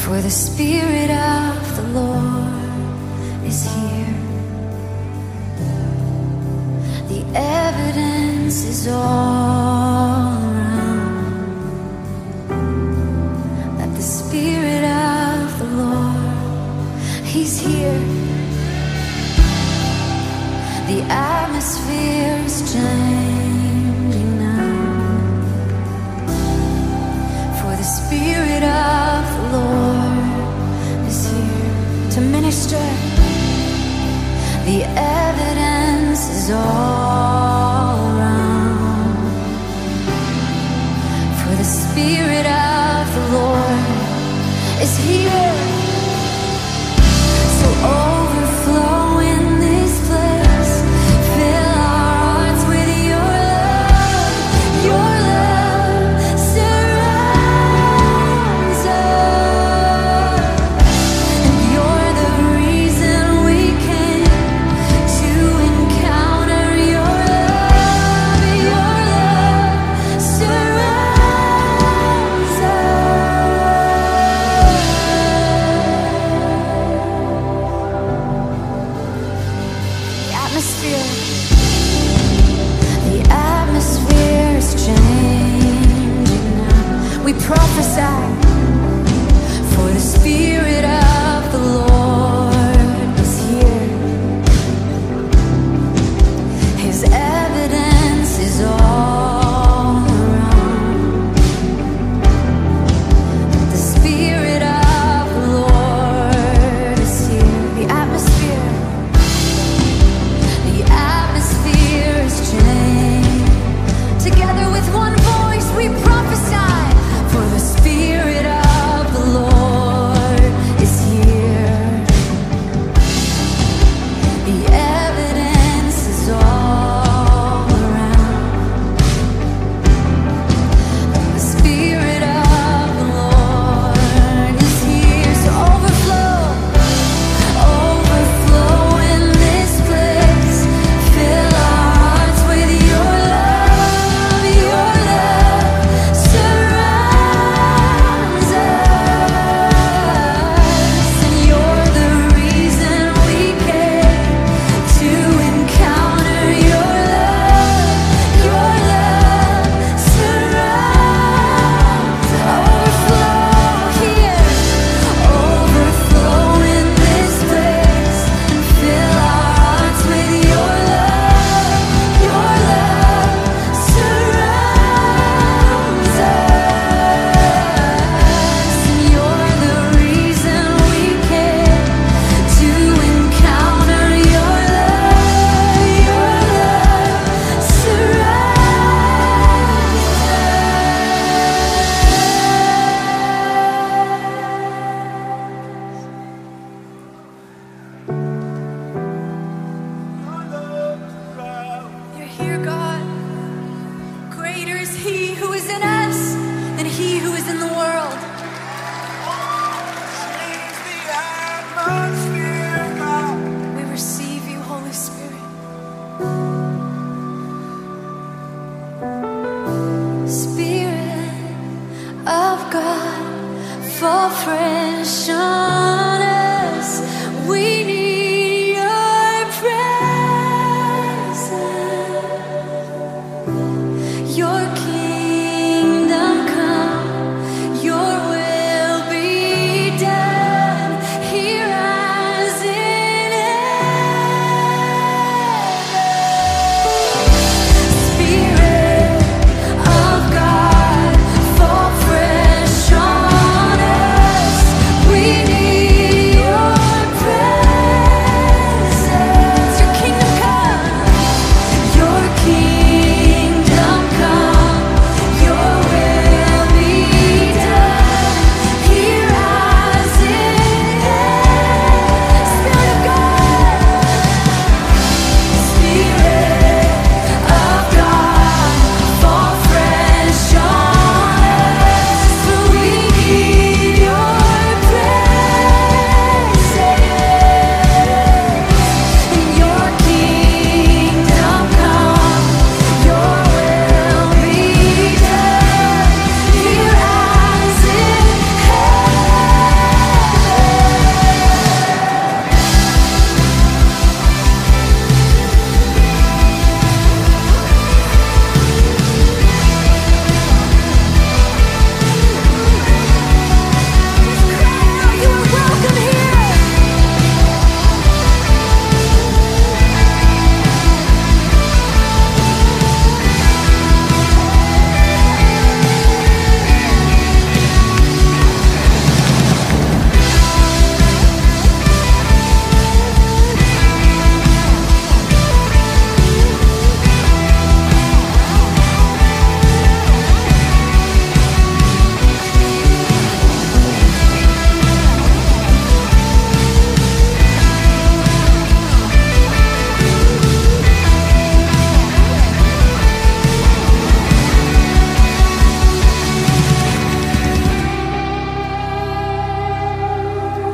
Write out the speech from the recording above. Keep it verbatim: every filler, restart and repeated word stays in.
For the Spirit of the Lord is here. The evidence is all around that the Spirit of the Lord, He's here. The atmosphere is changing now. For the Spirit of the Lord is here to minister. The evidence is all around. For the Spirit of the Lord is here. So overflow in this place. Fill our hearts with your love. Your love surrounds us. And you're the reason we came to encounter your love. Your love surrounds us. The atmosphere, the atmosphere is changing now. We prophesy, for the Spirit of the Lord is here. His evidence is all around. The Spirit of the Lord is here. The atmosphere, the atmosphere is changed. Together with one voice we prophesy, for the Spirit of the Lord is here. The evidence is all around. The Spirit of the Lord is here. So overflow, overflow in this place. Fill our hearts with your love. Your love surrounds us. And you're the reason we came to encounter your love. Your love surrounds. Overflow here. Overflow in this place. And fill our hearts with your love. Your love surrounds us. And you're the reason we came to encounter your love. Your love surrounds us. You're here, God. Greater is He who is in us than he who is in the world. Change the atmosphere, God. We receive you, Holy Spirit. Spirit of God, fall fresh on